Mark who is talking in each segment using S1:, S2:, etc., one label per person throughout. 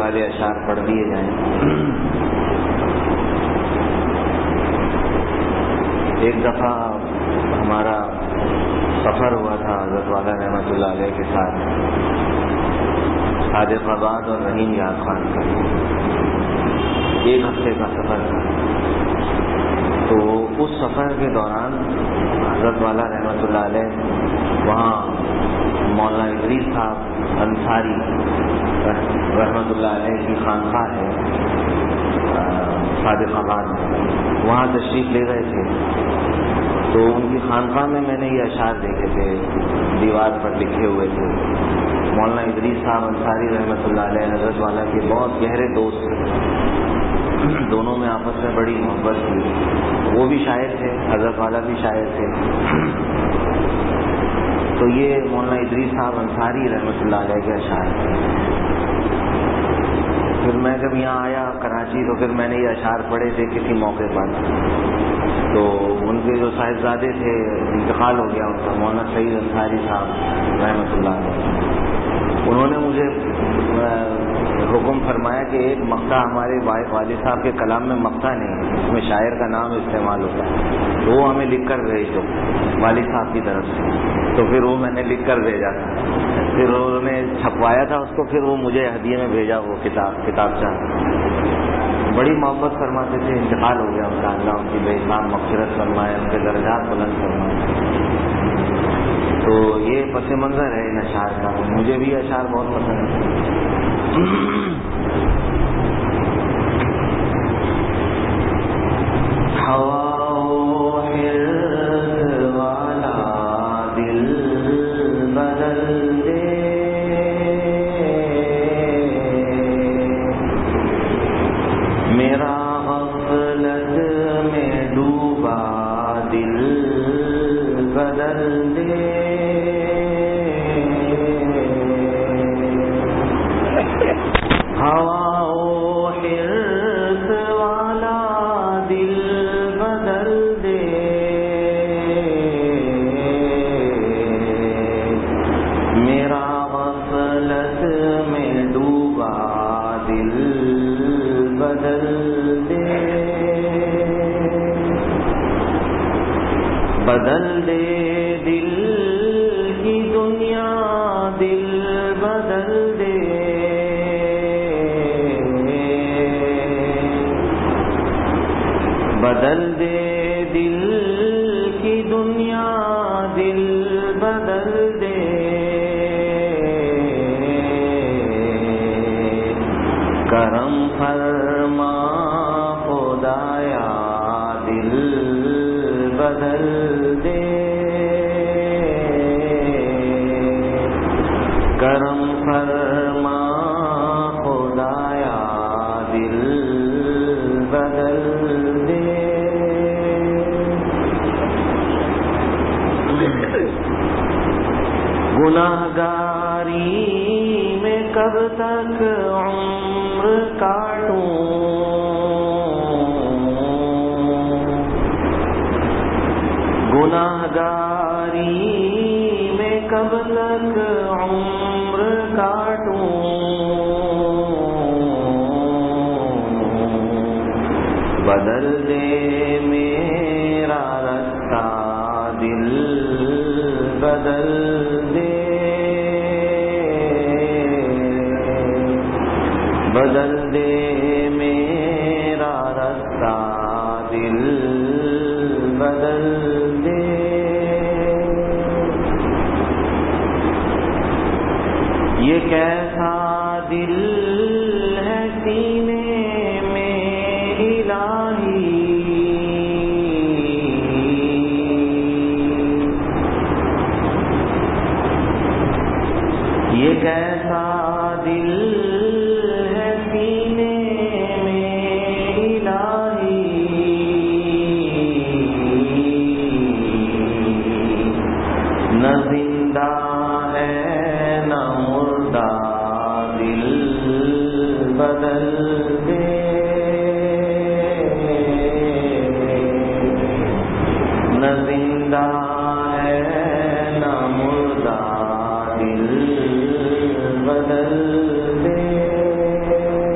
S1: والے اشعار پڑھ دیے جائیں۔ ایک دفعہ ہمارا سفر ہوا تھا حضرت والا رحمۃ اللہ علیہ کے ساتھ صادق آباد اور رحیم یاد خان کا، 1 ہفتے کا سفر تھا۔ تو اس سفر کے دوران حضرت والا رحمۃ اللہ علیہ وہاں مولانا ادریس صاحب انصاری رحمۃ اللہ علیہ کی خانقاہ ہے صادق آباد میں، وہاں تشریف لے گئے تھے۔ تو ان کی خانقاہ میں میں نے یہ اشعار دیکھے تھے، دیوار پر لکھے ہوئے تھے۔ مولانا ادریس صاحب انصاری رحمۃ اللہ علیہ حضرت والا کے بہت گہرے دوست تھے، دونوں میں آپس میں بڑی محبت تھی۔ وہ بھی شاعر تھے، حضرت والا بھی شاعر تھے۔ تو یہ مولانا ادریس صاحب انصاری رحمۃ اللہ علیہ کے اشعار تھے۔ پھر میں جب یہاں آیا کراچی تو پھر میں نے یہ اشعار پڑھے تھے کسی موقع پر۔ تو ان کے جو صاحبزادے تھے، انتقال ہو گیا ان کا، مولانا سعید انصاری صاحب رحمۃ اللہ علیہ، انہوں نے مجھے حکم فرمایا کہ ایک مقطع ہمارے والد صاحب کے کلام میں مقطع نہیں، اس میں شاعر کا نام استعمال ہوتا ہے، تو وہ ہمیں لکھ کر بھیج دو والد صاحب کی طرف سے۔ تو پھر وہ میں نے لکھ کر بھیجا تھا، پھر انہوں نے چھپوایا تھا اس کو، پھر وہ مجھے ہدیے میں بھیجا وہ کتابچہ۔ بڑی محبت فرماتے تھے، انتقال ہو گیا ان کا، اللہ ان کی بے حساب مغفرت فرمائے، ان کے درجات بلند فرمائے۔ تو یہ پس منظر ہے ان اشعار کا، مجھے بھی اشعار بہت پسند ہے۔ بدل دے دل کی دنیا، دل بدل دے، بدل دے دل کی دنیا، دل بدل دے، کرم فرما خدایا دل بدل دے، کرم فرما خدایا دل بدل دے۔ گناہگاری میں کب تک عمر کاٹوں، گناہگاری میں کب تک عمر کاٹوں، بدل دے میرا رستہ دل بدل دے، بدل دے میرا رستہ دل بدل دے۔ یہ کیسا دل ہے سینے میں الہی، یہ کیسا دل ہے سینے میں الہی، نہ زندہ ہے نہ مردہ دل بدل دے، نہ زندہ ہے نہ مردہ دل بدل دے۔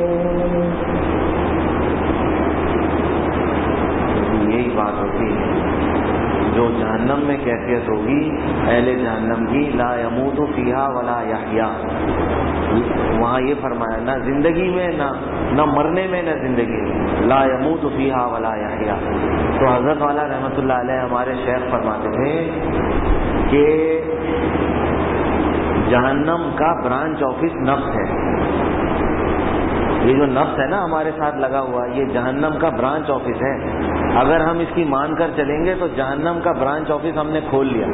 S1: جہنم میں کیفیت ہوگی اہل جہنم کی، لا یموت فیہا ولا یحیا. وہاں یہ فرمایا نہ زندگی میں نہ مرنے میں نہ زندگی میں، لا یموت فیہا ولا یحیا. تو حضرت والا رحمۃ اللہ علیہ ہمارے شیخ فرماتے تھے کہ جہنم کا برانچ آفس نفس ہے. یہ جو نفس ہے نا ہمارے ساتھ لگا ہوا، یہ جہنم کا برانچ آفس ہے. اگر ہم اس کی مان کر چلیں گے تو جہنم کا برانچ آفس ہم نے کھول لیا.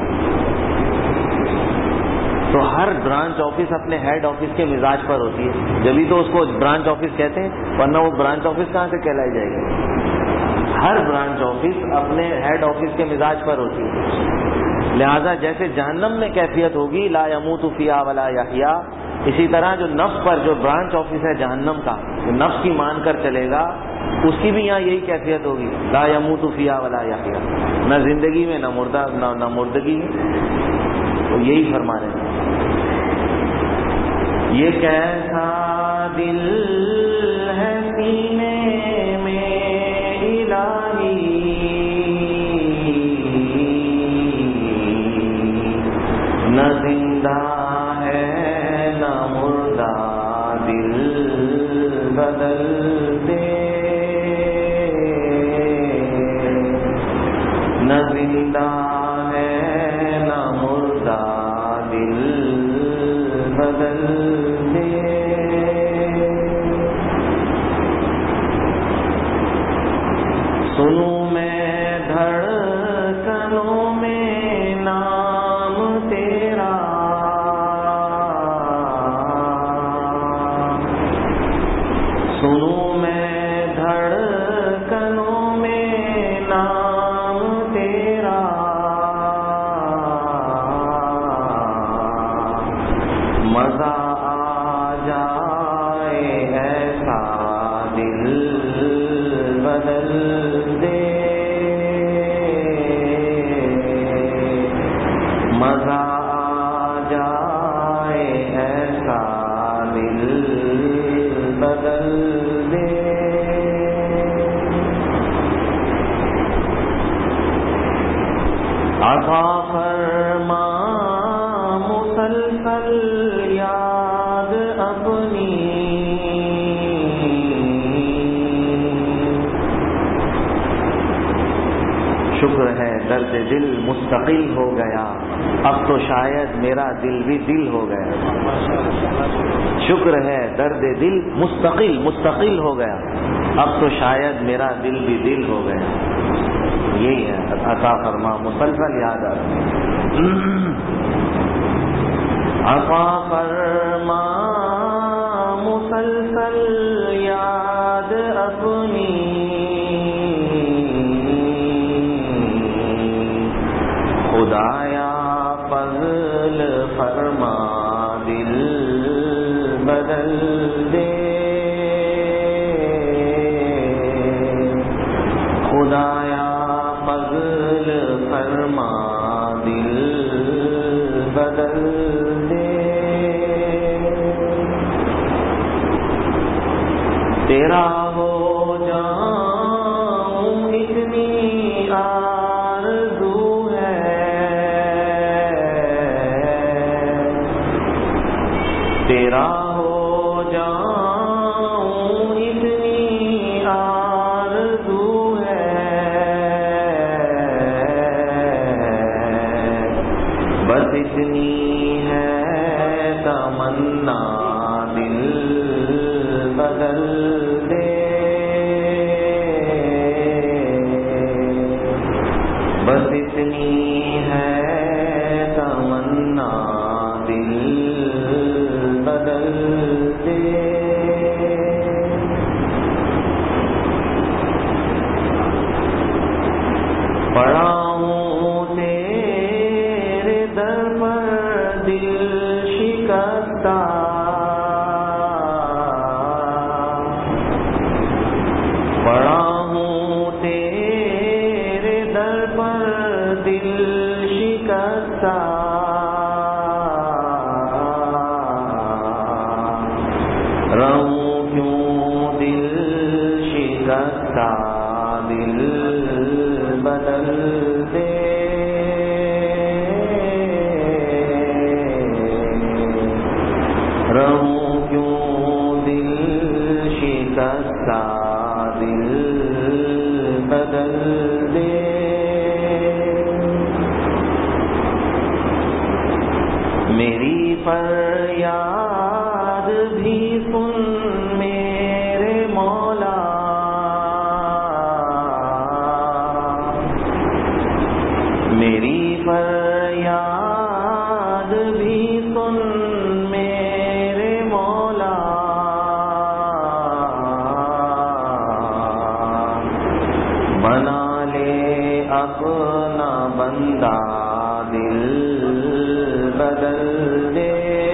S1: تو ہر برانچ آفس اپنے ہیڈ آفس کے مزاج پر ہوتی ہے، جبھی تو اس کو برانچ آفس کہتے ہیں، ورنہ وہ برانچ آفس کہاں سے کہلائی جائے گی. ہر برانچ آفس اپنے ہیڈ آفس کے مزاج پر ہوتی ہے. لہذا جیسے جہنم میں کیفیت ہوگی لا یموت فیہا ولا یحیا، اسی طرح جو نفس پر جو برانچ آفس ہے جہنم کا، جو نفس کی مان کر چلے گا اس کی بھی یہاں یہی کیفیت ہوگی، لا یموت فیہا ولا یحیا، نہ زندگی میں نہ مردگی میں. تو یہی فرما رہے ہیں. یہ کیسا دل ہے سینے میں الہی، نہ زندہ ہے نہ مردہ دل بدل دے، نہ زندہ ہے نہ مردہ دل بدل دے. سنوں میں دھڑکنوں میں نام تیرا، سنوں میں دھڑکنوں میں نام تیرا، مزہ آ جائے ایسا دل بدل دے، مزہ آ جائے ایسا دل بدل دے. عطا فرما مسلسل یاد اپنی، شکر ہے درد دل مستقل ہو گیا، اب تو شاید میرا دل بھی دل ہو گیا. شکر ہے درد دل مستقل ہو گیا، اب تو شاید میرا دل بھی دل ہو گیا. یہی ہے عطا فرما مسلسل یاد عطا فرما مسلسل یاد اپنی، خدایا فضل فرما دل بدل دے، خدایا فضل فرما دل بدل دے. تیرا ہو جاؤں اتنی آرزو ہے، تیرا ہو جاؤں اتنی آرزو ہے، بس اتنی ہے تمنا دل بدل دے، بس اتنی ہے تمنا دل بدل دے. پڑا ہوں تیرے در پر دل شکستہ، پڑا ہوں تیرے در پر دل شکستہ، رہوں کیوں دل شکستہ دل بدل دے. دستہ دل بدل دے، میری فریاد بھی سن میرے مولا، میری فریاد بھی سن میرے مولا، بنا لے اپنا بندہ دل بدل دے،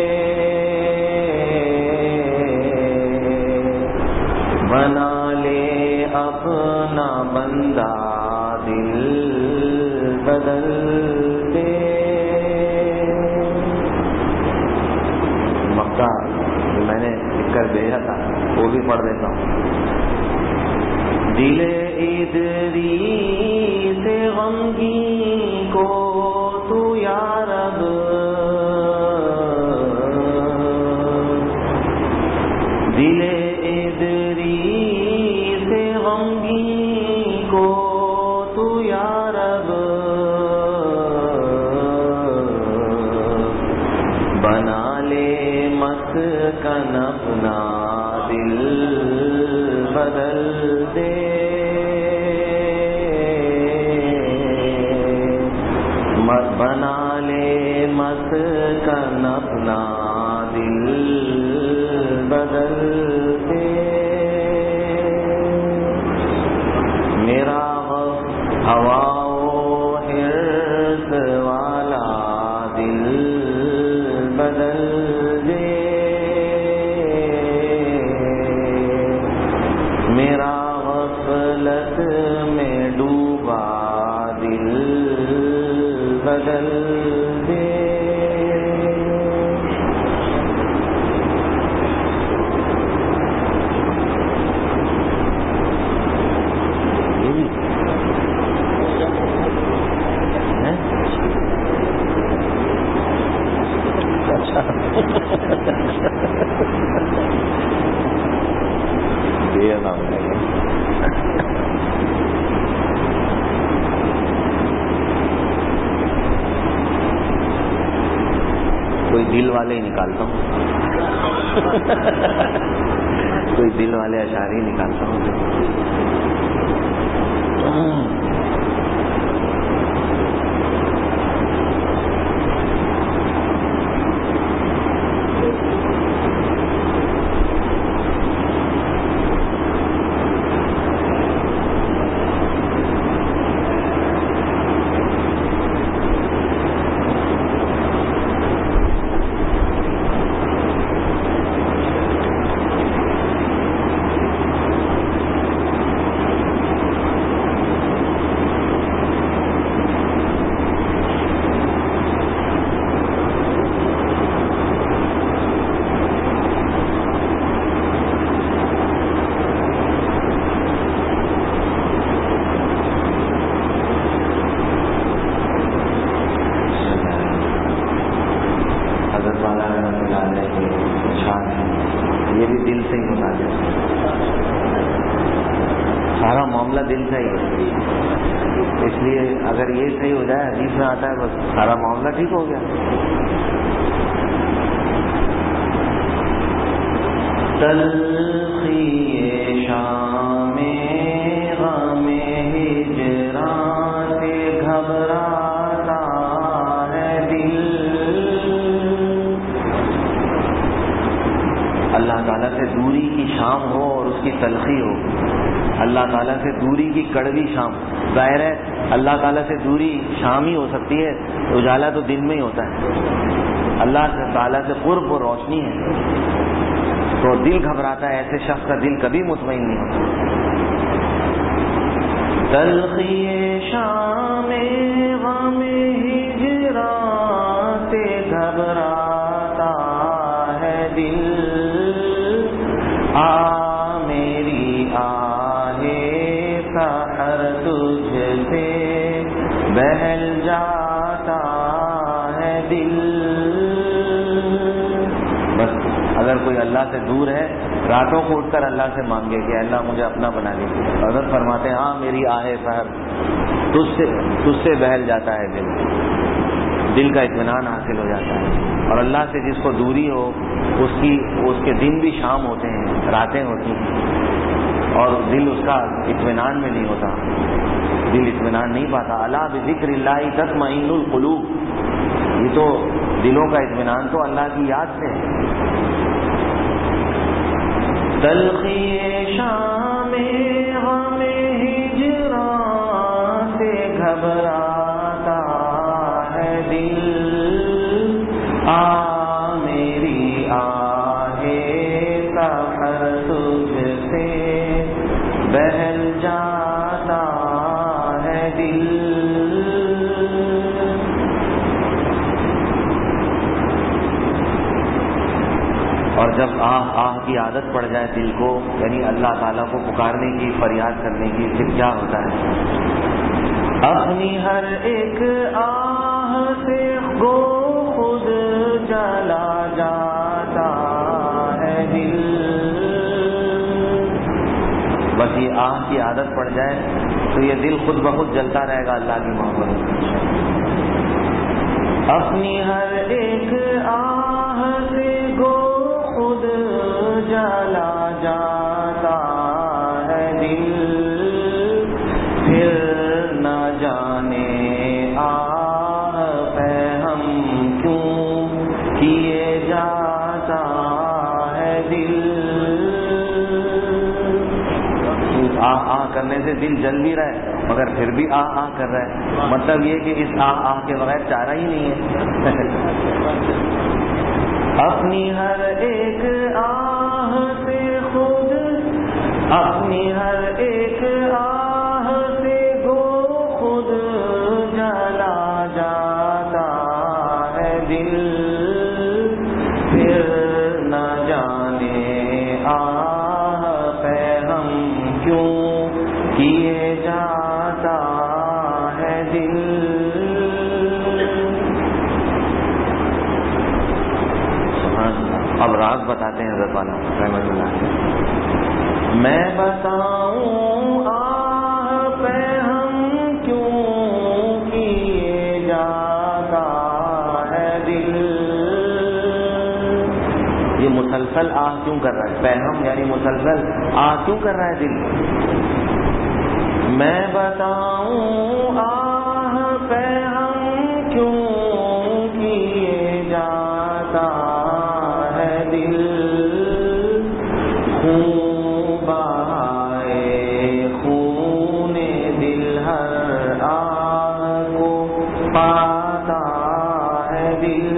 S1: بنا لے اپنا بندہ دل بدل دے۔ مکہ میں نے لکھ کر بھیجا تھا، وہ بھی پڑھ دیتا ہوں۔ دل ادریس غمگین کو تو یا رب، دل ادریس غمگین کو تو یا رب، بنا لے مسکن اپنا دل بدل دے، بنا لے مسکن اپنا دل بدل دے، میرا ہوا و حرص والا دل بدل دے، میرا غفلت میں ڈوبا دل بدل دے۔ کوئی دل والے ہی نکالتا ہوں، کوئی دل والے اشعار ہی نکالتا ہوں۔ یہ بھی دل سے ہی ہوتا ہے، سارا معاملہ دل کا ہی ہے، اس لیے اگر یہ صحیح ہو جائے، حدیث میں آتا ہے، بس سارا معاملہ ٹھیک ہو گیا۔ تلخی شام غم ہجران سے گھبراتا ہے دل، اللہ تعالیٰ سے دوری کی شام ہو اور اس کی تلخی ہو، اللہ تعالیٰ سے دوری کی کڑوی شام۔ ظاہر ہے اللہ تعالیٰ سے دوری شام ہی ہو سکتی ہے، اجالا تو دن میں ہی ہوتا ہے۔ اللہ تعالیٰ سے قرب و روشنی ہے تو دل گھبراتا ہے، ایسے شخص کا دل کبھی مطمئن نہیں ہوتا۔ تلخی شام غم ہجران سے گھبراتا ہے دل، میری آہ سحر تجھ سے بہل جاتا ہے دل۔ بس اگر اگر کوئی اللہ سے دور ہے راتوں کو اٹھ کر اللہ سے مانگے کہ اللہ مجھے اپنا بنا لیجیے. حضرت فرماتے ہیں ہاں میری آہ سحر تجھ سے بہل جاتا ہے دل کا اطمینان حاصل ہو جاتا ہے. اور اللہ سے جس کو دوری ہو اس کے دن بھی شام ہوتے ہیں, راتیں ہوتی ہیں, اور دل اس کا اطمینان میں نہیں ہوتا, دل اطمینان نہیں پاتا. الا بذکر اللہ تطمئن القلوب, یہ تو دلوں کا اطمینان تو اللہ کی یاد سے ہے. تلخی شام غم ہجراں سے گھبراتا ہے دل, میری آہ سحر تجھ سے بہل جاتا ہے دل. اور جب آہ کی عادت پڑ جائے دل کو, یعنی اللہ تعالیٰ کو پکارنے کی, فریاد کرنے کی, پھر کیا ہوتا ہے؟ اپنی ہر ایک آہ سے گو خود چلا جاتا ہے دل. بس یہ آہ کی عادت پڑ جائے تو یہ دل خود بخود جلتا رہے گا اللہ کی محبت میں. اپنی ہر ایک آہ سے گو خود جلا جاتا ہے دل, پھر نہ جانے آہ پہ ہم کیوں کیے جاتا ہے دل. آہ کرنے سے دل جل بھی رہا ہے مگر پھر بھی آہ کر رہا ہے, مطلب یہ کہ اس آہ کے بغیر چارہ ہی نہیں ہے. اپنی ہر ایک آہ سے خود, اپنی ہر ایک آہ سے گو خود جلا جاتا ہے دل, پھر نہ جانے آہ پہ ہم کیوں کیے جاتا ہے دل. اب راز بتاتے ہیں حضرت والا رحمۃ اللہ. میں بتاؤں آہ پہ ہم کیوں کیے جاتا ہے دل. یہ مسلسل آہ کیوں کر رہا ہے؟ پہم یعنی مسلسل آہ کیوں کر رہا ہے دل؟ میں بتاؤں آہ پہ ہم کیوں کیے جاتا دل. خون بہائے خون دل ہر آہ کو پاتا ہے دل.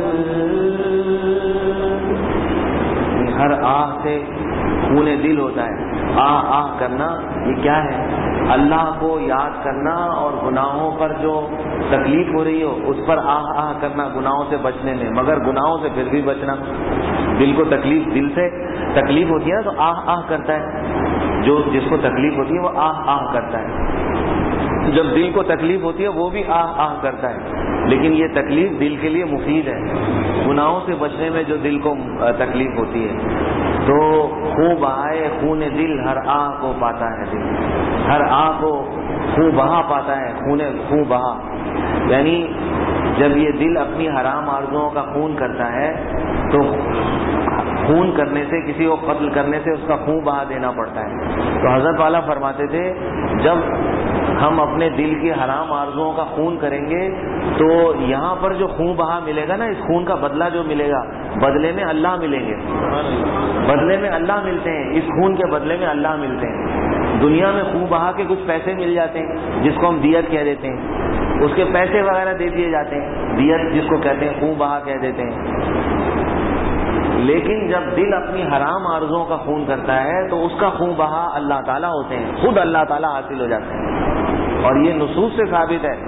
S1: ہر آہ سے خون دل ہوتا ہے. آہ کرنا یہ کیا ہے؟ اللہ کو یاد کرنا اور گناہوں پر جو تکلیف ہو رہی ہو اس پر آہ کرنا, گناہوں سے بچنے میں, مگر گناہوں سے پھر بھی بچنا. دل کو دل سے تکلیف ہوتی ہے تو آہ کرتا ہے, جس کو تکلیف ہوتی ہے وہ آہ کرتا ہے. جب دل کو تکلیف ہوتی ہے وہ بھی آہ کرتا ہے, لیکن یہ تکلیف دل کے لیے مفید ہے. گناہوں سے بچنے میں جو دل کو تکلیف ہوتی ہے تو خون بہائے خون دل ہر آہ کو پاتا ہے دل. ہر آہ کو خون بہا پاتا ہے, خون بہا یعنی جب یہ دل اپنی حرام آرزوؤں کا خون کرتا ہے تو خون کرنے سے, کسی کو قتل کرنے سے اس کا خون بہا دینا پڑتا ہے. تو حضرت والا فرماتے تھے جب ہم اپنے دل کی حرام آرزوؤں کا خون کریں گے تو یہاں پر جو خون بہا ملے گا نا, اس خون کا بدلہ جو ملے گا, بدلے میں اللہ ملیں گے, بدلے میں اللہ ملتے ہیں, اس خون کے بدلے میں اللہ ملتے ہیں. دنیا میں خون بہا کے کچھ پیسے مل جاتے ہیں جس کو ہم دیت کہہ دیتے ہیں, اس کے پیسے وغیرہ دے دیے جاتے ہیں, دیت جس کو کہتے ہیں, خون بہا کہہ دیتے ہیں. لیکن جب دل اپنی حرام آرزوؤں کا خون کرتا ہے تو اس کا خون بہا اللہ تعالیٰ ہوتے ہیں, خود اللہ تعالیٰ حاصل ہو جاتے ہیں. اور یہ نصوص سے ثابت ہے.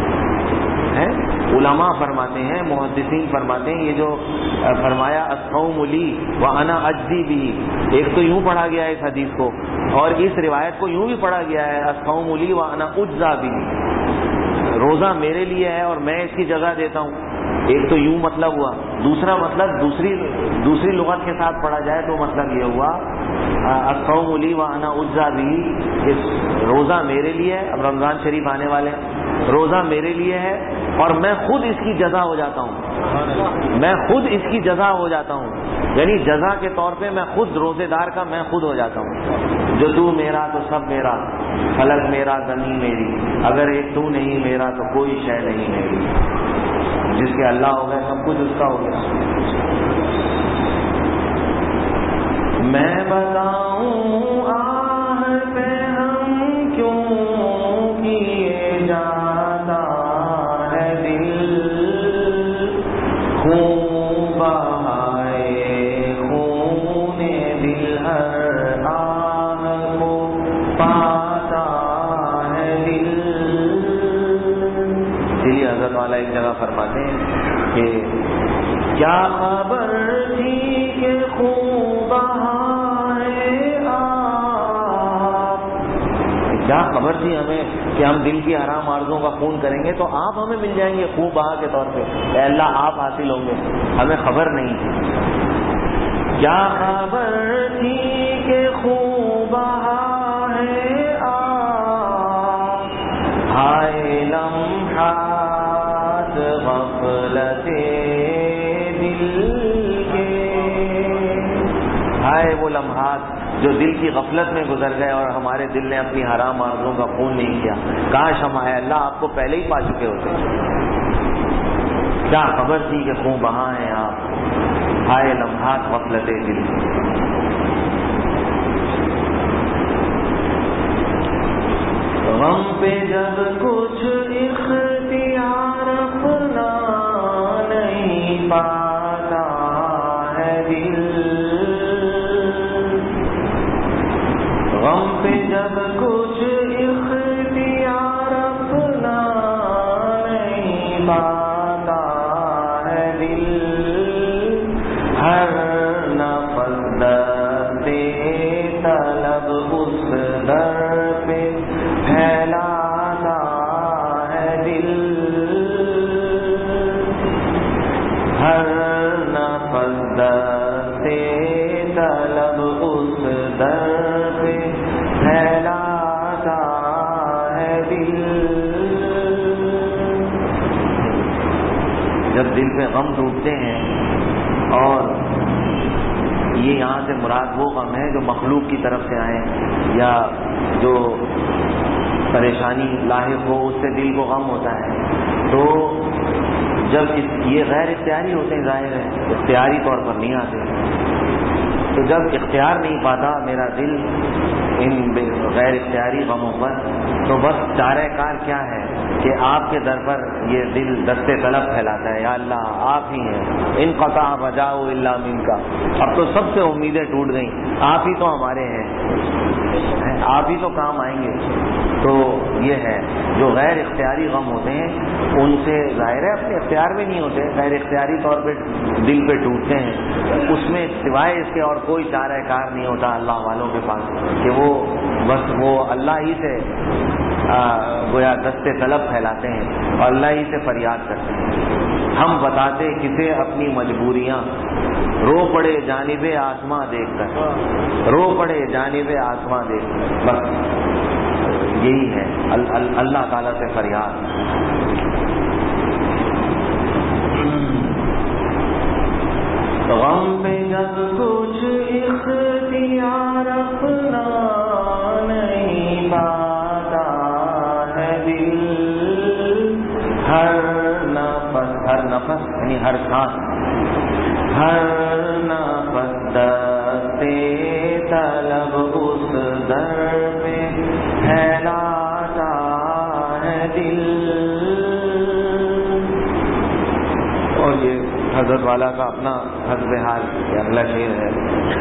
S1: علماء فرماتے ہیں, محدثین فرماتے ہیں, یہ جو فرمایا الصوم لی وانا اجزی بھی, ایک تو یوں پڑھا گیا ہے اس حدیث کو, اور اس روایت کو یوں بھی پڑھا گیا ہے الصوم لی وانا اجزا بھی, روزہ میرے لیے ہے اور میں اس کی جزا دیتا ہوں. ایک تو یوں مطلب ہوا، دوسرا مطلب دوسری لغت کے ساتھ پڑھا جائے تو مطلب یہ ہوا الصوم لی وانا اجزا بھی، روزہ میرے لیے ہے، اب رمضان شریف آنے والے ہیں، روزہ میرے لیے ہے اور میں خود اس کی جزا ہو جاتا ہوں، میں خود اس کی جزا ہو جاتا ہوں، یعنی جزا کے طور پہ میں خود روزے دار کا میں خود ہو جاتا ہوں۔ جو تو میرا تو سب میرا، فلک میرا زمین میری، اگر ایک تو نہیں میرا تو کوئی شے نہیں میری، جس کے اللہ ہو گئے سب کچھ اس کا ہو گیا۔ میں بتاؤں آہ پہ ہم کیوں کیے جاتا ہے دل، خون بہائے خون دل ہر آہ کو پاتا ہے دل۔ اس لیے حضرت والا ایک جگہ فرماتے ہیں کہ کیا خبر تھی کہ خون بہائے آپ، کیا خبر تھی ہمیں کہ ہم دل کی حرام آرزوں کا خون کریں گے تو آپ ہمیں مل جائیں گے خون بہا کے طور پہ، اے اللہ آپ حاصل ہوں گے، ہمیں خبر نہیں تھی۔ کیا خبر تھی کہ خون بہا ہے آپ، ہائے لمحات غفلت ہائے وہ لمحات جو دل کی غفلت میں گزر گئے اور ہمارے دل نے اپنی حرام آرزوں کا خون نہیں کیا، کاش ہم اے اللہ آپ کو پہلے ہی پا چکے ہوتے۔ کیا خبر تھی کہ خون بہا ہیں آپ، ہائے لمحات غفلت دل۔ غم پہ جب کچھ اختیار اپنا نہیں پاتا ہے دل، غم پہ جب کچھ اختیار اپنا نہیں پاتا ہے دل، ہر نفس دستے طلب اس در پہ پھیلاتا ہے دل، ہر نفس دستے طلب اس در پہ پھیلاتا ہے دل۔ جب دل پہ غم ٹوٹتے ہیں، اور یہ یہاں سے مراد وہ غم ہے جو مخلوق کی طرف سے آئے یا جو پریشانی لاحق ہو، اس سے دل کو غم ہوتا ہے، تو جب یہ غیر اختیاری ہوتے ہیں، ظاہر ہے اختیاری طور پر نہیں آتے، تو جب اختیار نہیں پاتا میرا دل ان غیر اختیاری غموں پر، تو بس چارہ کار کیا ہے کہ آپ کے در پر یہ دل دستے طلب پھیلاتا ہے، یا اللہ آپ ہی ہیں، انقطع بجاؤ الا منک، اب تو سب سے امیدیں ٹوٹ گئیں، آپ ہی تو ہمارے ہیں، آپ ہی تو کام آئیں گے۔ تو یہ ہے جو غیر اختیاری غم ہوتے ہیں، ان سے ظاہر ہے اپنے اختیار میں نہیں ہوتے، غیر اختیاری طور پہ دل پہ ٹوٹتے ہیں، اس میں سوائے اس کے اور کوئی چارہ کار نہیں ہوتا اللہ والوں کے پاس کہ وہ بس وہ اللہ ہی سے گویا دستے طلب پھیلاتے ہیں اور اللہ ہی سے فریاد کرتے ہیں۔ ہم بتاتے کسے اپنی مجبوریاں، رو پڑے جانب آسماں دیکھ کر، رو پڑے جانب آسماں دیکھ کر، بس یہی ہے اللہ تعالیٰ سے فریاد۔ غم پہ جب کچھ اختیار اپنا نہیں پاتا ہے دل، ہر نفس یعنی ہر سانس، ہر نفس دستے طلب اس در پہ پھیلاتا ہے دل۔ اور یہ حضرت والا کا اپنا حسب حال یہ اگلا شعر ہے۔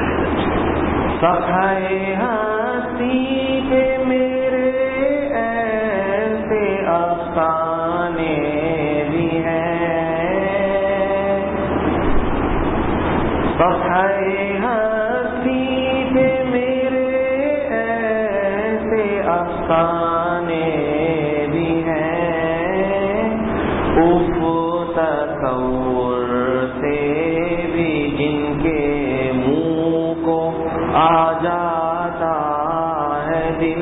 S1: صفحۂ ہستی پہ میرے ایسے افسانے بھی ہیں، صفحۂ ہستی پہ میرے ایسے افسانے بھی ہیں، اف تصور دل.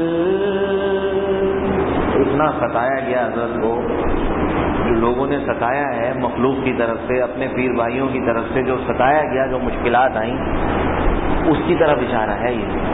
S1: اتنا ستایا گیا حضرت کو، جو لوگوں نے ستایا ہے مخلوق کی طرف سے، اپنے پیر بھائیوں کی طرف سے جو ستایا گیا، جو مشکلات آئیں، اس کی طرف اشارہ ہے یہ.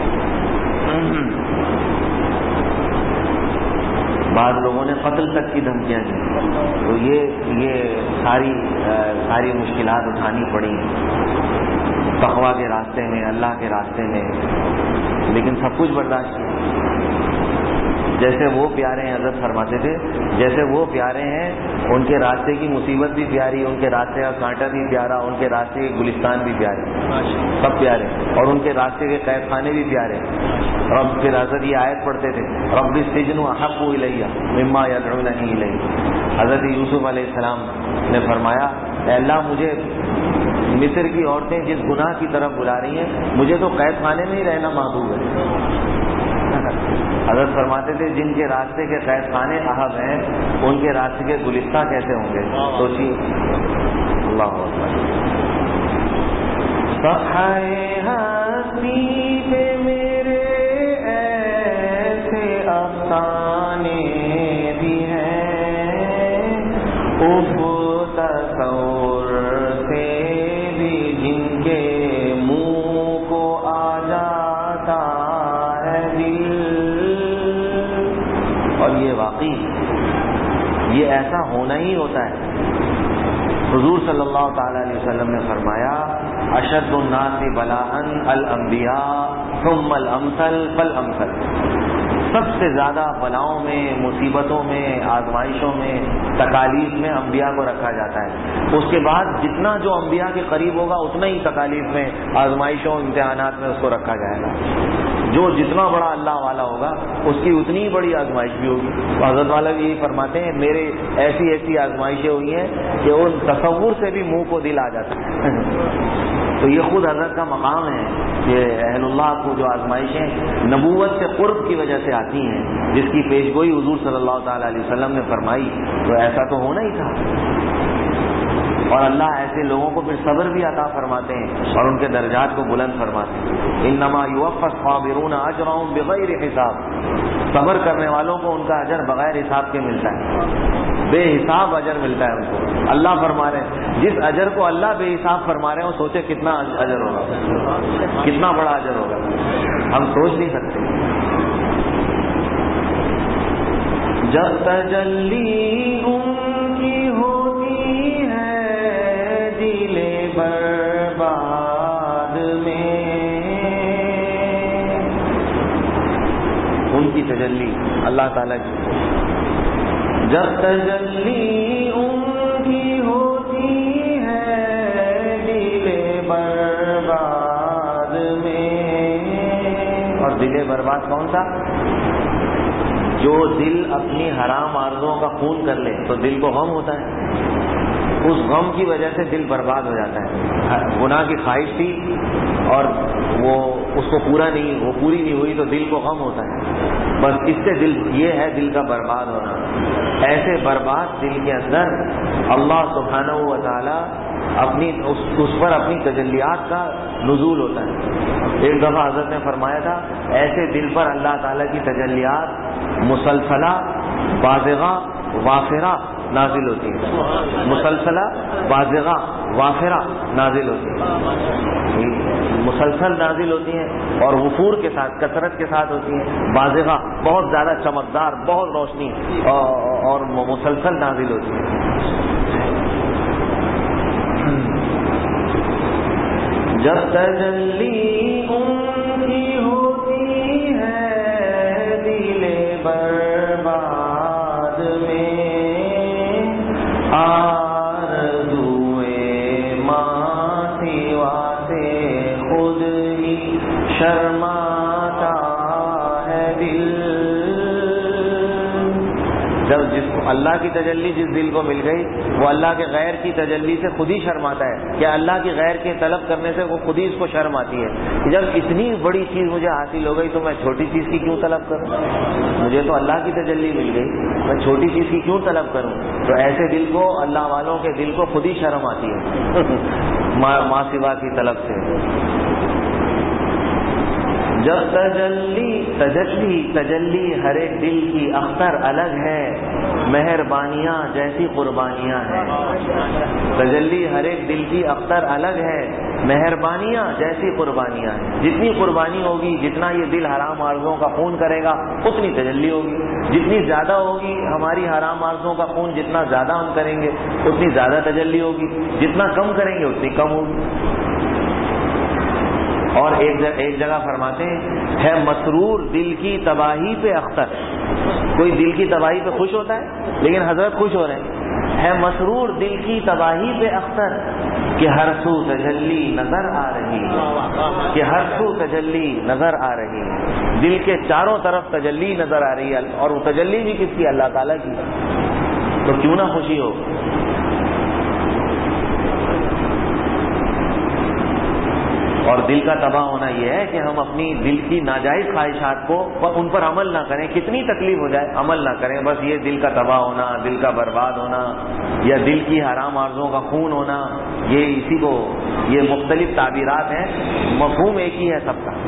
S1: بعض لوگوں نے قتل تک کی دھمکیاں دی، تو یہ ساری مشکلات اٹھانی پڑی تقویٰ کے راستے میں، اللہ کے راستے میں، لیکن سب کچھ برداشت کیا. جیسے وہ پیارے ہیں، حضرت فرماتے تھے جیسے وہ پیارے ہیں، ان کے راستے کی مصیبت بھی پیاری، ان کے راستے کا کانٹا بھی پیارا، ان کے راستے کے گلستان بھی پیارے، سب پیارے، اور ان کے راستے کے قید خانے بھی پیارے. رب پھر حضرت یہ آیت پڑھتے تھے، رب السجن احب الی مما یدعوننی الیہ. حضرت یوسف علیہ السلام نے فرمایا، اے اللہ مجھے مصر کی عورتیں جس گناہ کی طرف بلا رہی ہیں، مجھے تو قید خانے میں ہی رہنا محبوب ہے. حضرت فرماتے تھے جن کے راستے کے قید خانے احب ہیں، ان کے راستے کے گلستان کیسے ہوں گے؟ سوچیے. اللہ اکبر. صفحۂ ہستی پہ میرے ایسے افسانے بھی ہیں، تصور سے بھی جن کے منہ کو آ جاتا ہے دل. اور یہ واقعی یہ ایسا ہونا ہی ہوتا ہے. حضور صلی اللہ تعالی علیہ وسلم نے فرمایا، اشد الناس بلاء الانبیاء ثم الامثل فالامثل. سب سے زیادہ بلاؤں میں، مصیبتوں میں، آزمائشوں میں، تکالیف میں انبیاء کو رکھا جاتا ہے. اس کے بعد جتنا جو انبیاء کے قریب ہوگا اتنا ہی تکالیف میں، آزمائشوں، امتحانات میں اس کو رکھا جائے گا. جو جتنا بڑا اللہ والا ہوگا اس کی اتنی ہی بڑی آزمائش بھی ہوگی. تو حضرت والا بھی یہی فرماتے ہیں، میرے ایسی آزمائشیں ہوئی ہیں کہ ان تصور سے بھی منہ کو دل آ جاتا ہے. تو یہ خود حضرت کا مقام ہے کہ اہل اللہ کو جو آزمائشیں نبوت سے قرب کی وجہ سے آتی ہیں، جس کی پیشگوئی حضور صلی اللہ تعالی علیہ وسلم نے فرمائی، تو ایسا تو ہونا ہی تھا. اور اللہ ایسے لوگوں کو پھر صبر بھی عطا فرماتے ہیں اور ان کے درجات کو بلند فرماتے ہیں. انما یوفی الصابرون اجرهم بغیر حساب. صبر کرنے والوں کو ان کا اجر بغیر حساب کے ملتا ہے، بے حساب اجر ملتا ہے ان کو. اللہ فرما رہے ہیں جس اجر کو اللہ بے حساب فرما رہے ہیں، وہ سوچے کتنا اجر ہوگا، کتنا بڑا اجر ہوگا، ہم سوچ نہیں سکتے. جب تجلی ان کی ہوتی ہے دل برباد میں، ان کی تجلی اللہ تعالیٰ کی، جب تجلی ان کی ہوتی ہے دل برباد میں. اور دل برباد کون سا؟ جو دل اپنی حرام آرزوؤں کا خون کر لے تو دل کو غم ہوتا ہے، اس غم کی وجہ سے دل برباد ہو جاتا ہے. گناہ کی خواہش تھی اور وہ اس کو پوری نہیں ہوئی تو دل کو غم ہوتا ہے. بس اس سے دل، یہ ہے دل کا برباد ہونا. ایسے برباد دل کے اندر اللہ سبحانہ و تعالی اس پر اپنی تجلیات کا نزول ہوتا ہے. ایک دفعہ حضرت نے فرمایا تھا، ایسے دل پر اللہ تعالیٰ کی تجلیات مسلسلہ، بازغہ، وافرہ نازل ہوتی ہیں. مسلسلہ، بازغہ، وافرہ نازل ہوتی ہیں. مسلسل نازل ہوتی ہیں اور وفور کے ساتھ، کثرت کے ساتھ ہوتی ہیں. بازغہ بہت زیادہ چمکدار، بہت روشنی اور مسلسل نازل ہوتی ہیں. جب تجلی ان کی ہوتی ہے دل برباد میں، آرزوئے ماں سوا سے خود ہی شرماتا ہے دل. جب جس کو اللہ کی تجلی جس دل کو مل گئی، وہ اللہ کے غیر کی تجلی سے خود ہی شرم آتا ہے. کہ اللہ کی غیر کے طلب کرنے سے وہ خود ہی اس کو شرم آتی ہے. جب اتنی بڑی چیز مجھے حاصل ہو گئی تو میں چھوٹی چیز کی کیوں طلب کروں؟ مجھے تو اللہ کی تجلی مل گئی، میں چھوٹی چیز کی کیوں طلب کروں؟ تو ایسے دل کو، اللہ والوں کے دل کو خود ہی شرم آتی ہے ماں سوا کی طلب سے. جب تجلی ہر ایک دل کی اختر الگ ہے، مہربانیاں جیسی قربانیاں ہیں. تجلی ہر ایک دل کی اختر الگ ہے، مہربانیاں جیسی قربانیاں ہیں. جتنی قربانی ہوگی، جتنا یہ دل حرام آرزوؤں کا خون کرے گا اتنی تجلی ہوگی. جتنی زیادہ ہوگی ہماری حرام آرزوؤں کا خون، جتنا زیادہ ہم کریں گے اتنی زیادہ تجلی ہوگی. جتنا کم کریں گے اتنی کم ہوگی. اور ایک جگہ فرماتے ہیں ہے مسرور دل کی تباہی پہ اختر. کوئی دل کی تباہی پہ خوش ہوتا ہے لیکن حضرت خوش ہو رہے ہیں. ہے مسرور دل کی تباہی پہ اختر کہ ہر سو تجلی نظر آ رہی، کہ ہر سو تجلی نظر آ رہی. دل کے چاروں طرف تجلی نظر آ رہی ہے، اور وہ تجلی بھی کس کی؟ اللہ تعالیٰ کی. تو کیوں نہ خوشی ہو. اور دل کا تباہ ہونا یہ ہے کہ ہم اپنی دل کی ناجائز خواہشات کو ان پر عمل نہ کریں. کتنی تکلیف ہو جائے عمل نہ کریں. بس یہ دل کا تباہ ہونا، دل کا برباد ہونا، یا دل کی حرام آرزوؤں کا خون ہونا، یہ مختلف تعبیرات ہیں، مفہوم ایک ہی ہے سب کا.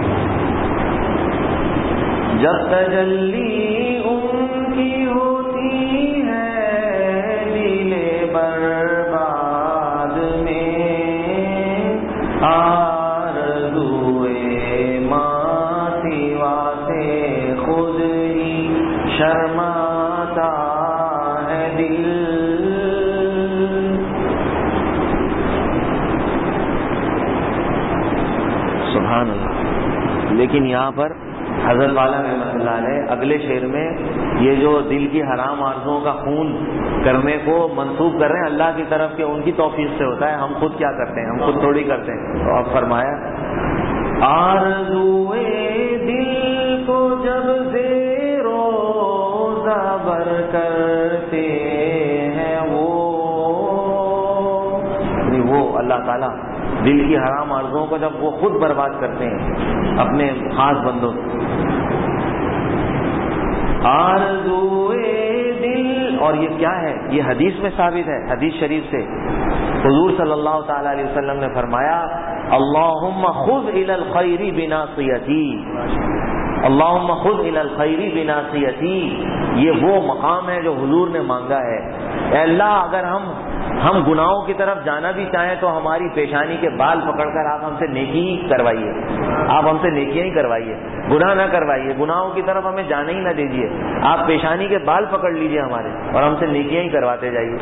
S1: جب تجلی ان کی ہوتی ہے دل برباد میں، شرماتا ہے دل. سبحان اللہ. لیکن یہاں پر حضرت والا رحمۃ اللہ علیہ اگلے شعر میں یہ جو دل کی حرام آرزوؤں کا خون کرنے کو منسوب کر رہے ہیں اللہ کی طرف کہ ان کی توفیق سے ہوتا ہے. ہم خود کیا کرتے ہیں؟ ہم خود تھوڑی کرتے ہیں. تو اب فرمایا آرزوئے دل کو جب بر کرتے ہیں وہ اللہ تعالیٰ دل کی حرام آرزوؤں کو جب وہ خود برباد کرتے ہیں اپنے خاص بندوں سے. آرزوئے دل، اور یہ کیا ہے؟ یہ حدیث میں ثابت ہے. حدیث شریف سے حضور صلی اللہ تعالی علیہ وسلم نے فرمایا اللہم خذ الی الخیر بناصیتی، اللہم خذ الی الخیر بناصیتی. یہ وہ مقام ہے جو حضور نے مانگا ہے. اے اللہ، اگر ہم گناہوں کی طرف جانا بھی چاہیں تو ہماری پیشانی کے بال پکڑ کر آپ ہم سے نیکی ہی کروائیے، آپ ہم سے نیکیاں ہی کروائیے، گناہ نہ کروائیے. گناہوں کی طرف ہمیں جانے ہی نہ دیجیے. آپ پیشانی کے بال پکڑ لیجیے ہمارے اور ہم سے نیکیاں ہی کرواتے جائیے.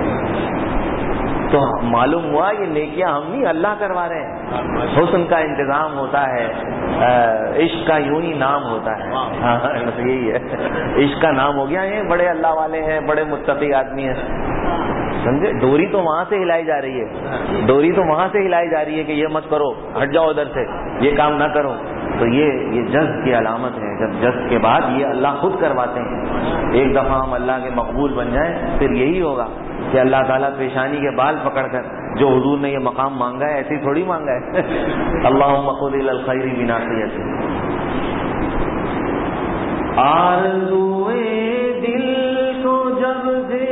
S1: تو معلوم ہوا یہ نیکیاں ہم نہیں اللہ کروا رہے ہیں. حسن کا انتظام ہوتا ہے، عشق کا یوں ہی نام ہوتا ہے. یہی ہے، عشق کا نام ہو گیا. یہ بڑے اللہ والے ہیں، بڑے متقی آدمی ہیں. سمجھے؟ ڈوری تو وہاں سے ہلائی جا رہی ہے، ڈوری تو وہاں سے ہلائی جا رہی ہے کہ یہ مت کرو، ہٹ جاؤ ادھر سے، یہ کام نہ کرو. تو یہ جذب کی علامت ہے. جب جذب کے بعد یہ اللہ خود کرواتے ہیں. ایک دفعہ ہم اللہ کے مقبول بن جائیں پھر یہی ہوگا کہ اللہ تعالیٰ پیشانی کے بال پکڑ کر جو حضور نے یہ مقام مانگا ہے ایسے ہی تھوڑی مانگا ہے. اللہم خذ الی الخیر بناصیتی. آرزوئے دل کو جب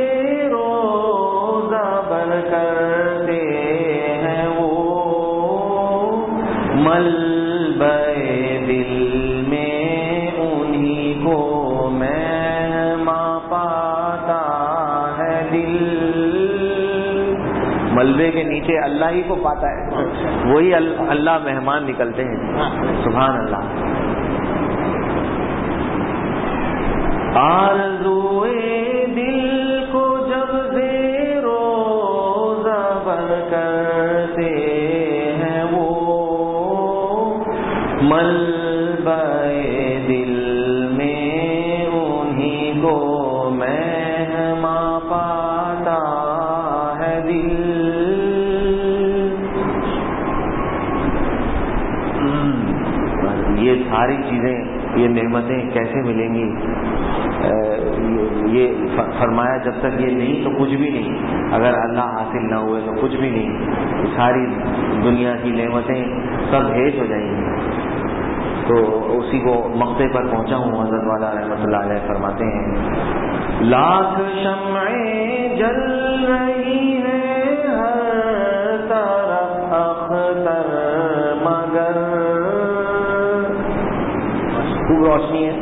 S1: روزہ بر کرتے ہیں وہ ملبے دل میں انہی کو مہماں پاتا ہے دل. ملبے کے نیچے اللہ ہی کو پاتا ہے، وہی اللہ مہمان نکلتے ہیں. سبحان اللہ. آرزوئے دل کو جب روزہ بر کرتے ہیں وہ ملبے دل میں انہی کو مہماں پاتا ہے دل. یہ ساری چیزیں، یہ نعمتیں کیسے ملیں گی؟ یہ فرمایا جب تک یہ نہیں تو کچھ بھی نہیں. اگر اللہ حاصل نہ ہوئے تو کچھ بھی نہیں. ساری دنیا کی نعمتیں سب ہیٹ ہو جائیں گی. تو اسی کو مقتے پر پہنچا ہوں. حضرت والا رحمۃ اللہ علیہ فرماتے ہیں لاکھ شمعیں جل رہی ہیں ہر طرف اختر مگر خوب روشنی ہے.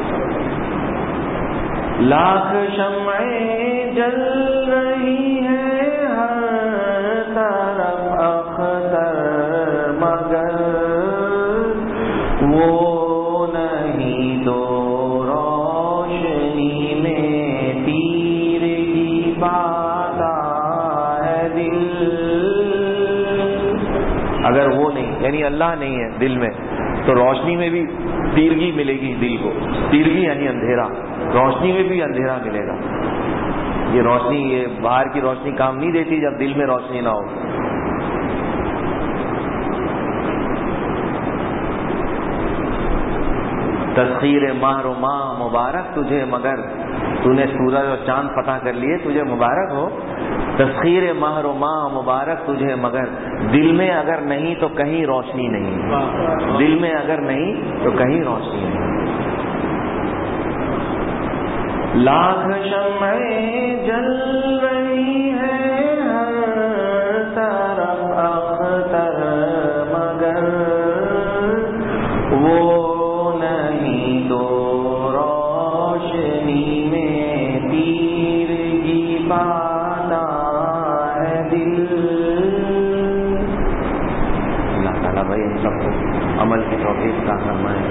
S1: لاکھ شمعیں جل رہی ہیں ہر طرف اختر مگر وہ نہیں تو روشنی میں تیرگی پاتا ہے دل. اگر وہ نہیں یعنی اللہ نہیں ہے دل میں تو روشنی میں بھی تیرگی ملے گی دل کو. تیرگی یعنی اندھیرا, روشنی میں بھی اندھیرا ملے گا. یہ روشنی, یہ باہر کی روشنی کام نہیں دیتی جب دل میں روشنی نہ ہو. تسخیر مہر و ماہ مبارک تجھے مگر تو نے سورج اور چاند فتح کر لیے, تجھے مبارک ہو. تسخیر مہر و ماہ مبارک تجھے مگر دل میں اگر نہیں تو کہیں روشنی نہیں. دل میں اگر نہیں تو کہیں روشنی نہیں. لاکھ شمعیں جل رہی ہیں ہر طرف اختر مگر وہ نہیں تو روشنی میں تیرگی پاتا ہے دل. اللہ تعالیٰ بھائی ہم سب کو عمل کی توفیق عطا فرمائے.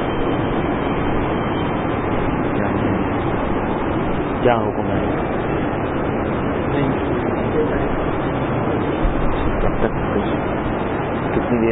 S1: کیا حکم ہے؟ کب تک کتنی دیر